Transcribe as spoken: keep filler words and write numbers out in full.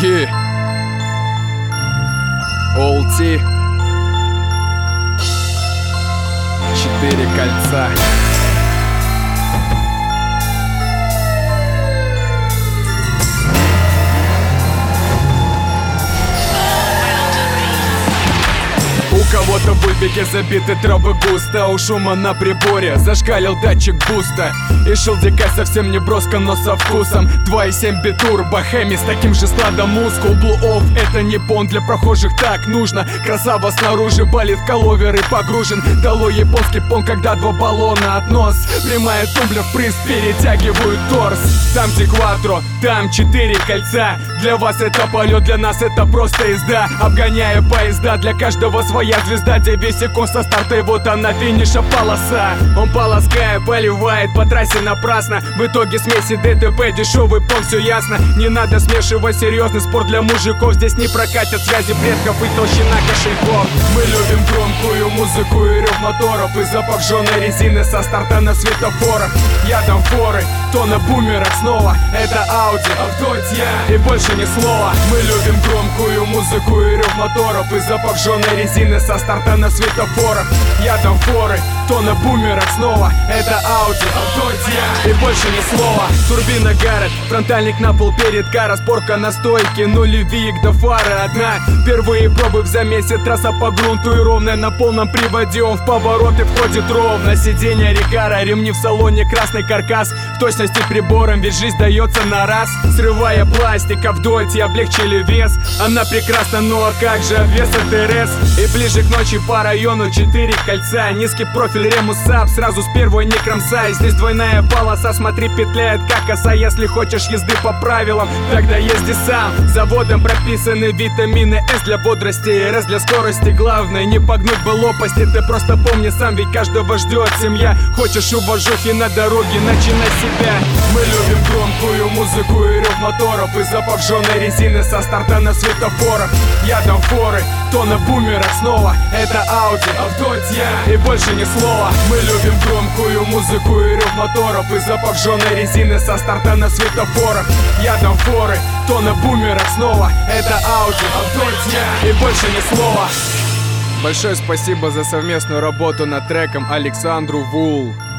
Yeah. Олти. Четыре кольца. У кого-то в бульбике забиты травы густо, у шума на приборе зашкалил датчик буста. И шелдика совсем не броско, но со вкусом. два и семь битурбо, Хеми с таким же складом мускул. Blue off — это не понт, для прохожих так нужно. Красава снаружи, болит коловер и погружен. Дало японский пон, когда два баллона от нос. Прямая тумбля впрыск, перетягивают торс. Там декватро, там четыре кольца. Для вас это полет, для нас это просто езда. Обгоняя поезда, для каждого своя звезда. девять секунд со старта, и вот она финиша полоса. Он полоская, поливает по трассе напрасно. В итоге смеси ДТП, дешевый пон, все ясно. Не надо смешивать серьезный спорт для мужиков. Здесь не прокатят связи предков и толщина кошельков. Мы любим громкую музыку и рев моторов, и запах жженой резины со старта на светофорах. Я дам форы, то на бумерах снова. Это Ауди, Авдотья, и больше ни слова. Мы любим громкую музыку и рев моторов, и запах жженой резины со старта на светофорах. Я дам форы, то на бумерах снова. Это Ауди, Авдотья, и больше ни слова. Турбина Гаррет, фронтальник на пол перед ка. Разборка на стойке, нулевик до фары одна. Первые пробы в замесе, трасса по грунту и ровная. На полном приводе он в повороты входит ровно. Сиденье Рикара, ремни в салоне, красный каркас. В точности прибором, ведь жизнь дается на раз. Срывая пластик, Авдотья облегчили вес. Она прекрасна, но как же обвес ТРС. И ближе к ночи по району четыре кольца. Низкий профиль Ремус САП, сразу с первой не кромсай. Здесь двойная полоса, смотри, петляет как коса. Если хочешь езды по правилам, тогда езди сам. Заводом прописаны витамины С для бодрости и Р для скорости. Главное, не погнуть бы лопасти. Ты просто помни сам, ведь каждого ждет семья. Хочешь уважухи на дороге, начинай себя. Мы любим громкую музыку и рев моторов, и запах жженой резины со старта на светофорах. Я дам форы, то на бумерах снова. Это Ауди, Авдотья, и больше ни слова. Мы любим громкую музыку и рев моторов, и запах жженой резины со старта на светофорах. Я дам форы, то на бумерах снова. Это Ауди, Авдотья, и больше ни слова. Большое спасибо за совместную работу над треком Александру Вул.